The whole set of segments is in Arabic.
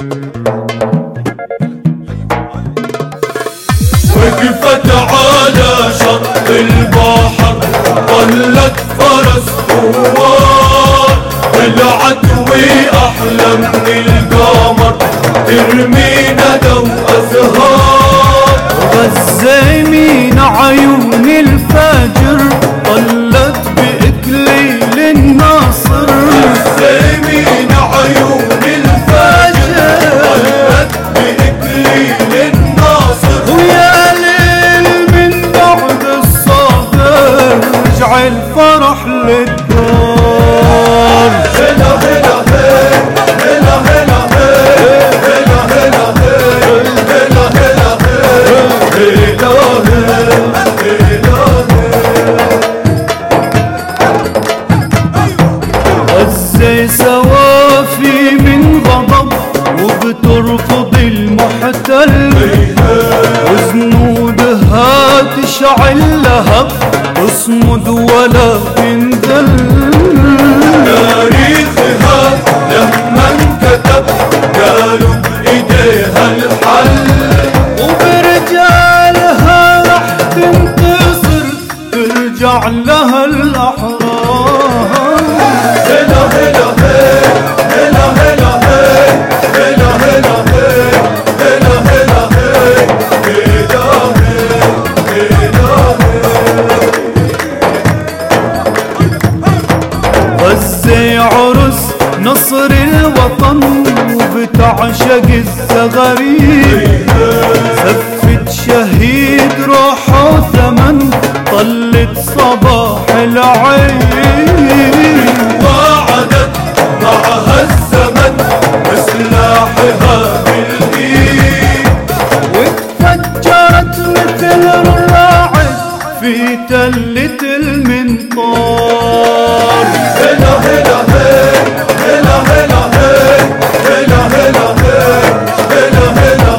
وقفت على شط البحر ظلت فرس ثوار، طلعت وأحلى من القمر ترمي ندى وأزهار. غزة من عيون الفجر طلت بإكليل الناصر، غزة من عيون الفجر طلت بإكليل الناصر. ويا ليل من بعد الصبر رجع الفرح للدار. هلا هلا هلا هلا هلا هلا هلا غزة سوافي من غضب وبترفض المحتل، وزنودها تشعل لهب تصمد ولا تنذل. تاريخها لما انكتب قالوا بإيديها الحل، وبرجالها رح تنتصر ترجع لها الأحرار. هلا هلا هلا هلا هلا هلا هلا هلا غزة عرس نصر الوطن وبتعشق الزغاريد، سفت شهيد روحه ثمن طلت صباح العيد. وعدت معها الزمن بسلاحها بالايد، واتفجرت مثل الراعد في تلة المنطار. هلا هلا هلا هلا هلا هلا هلا هلا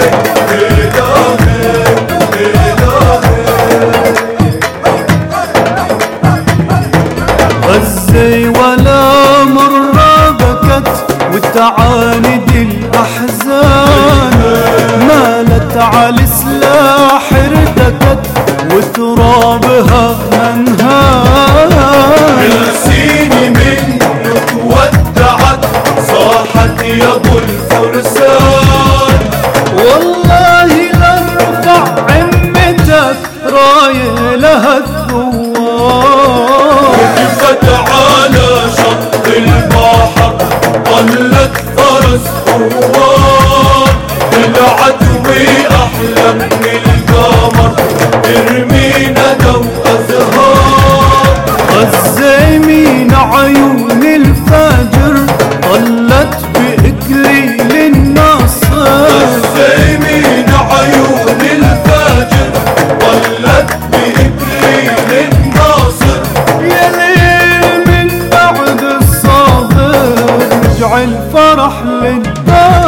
غزة ولا مرة بكت وتعاند الأحزان، مالت على السلاح ارتكت وترابها منهان. السيني منه تودعت صاحت يا ابو الفرسان، والله لارفع عمتك راية لها الثوار. وقفت على شط البحر ظلت فرس ثوار، طلعت وأحلى من القمر ترمي ندى وأزهار. غزة من عيون الفجر طلت بإكليل الناصر، غزة من عيون الفجر طلت بإكليل الناصر. يا ليل من بعد الصبر رجع الفرح للدار.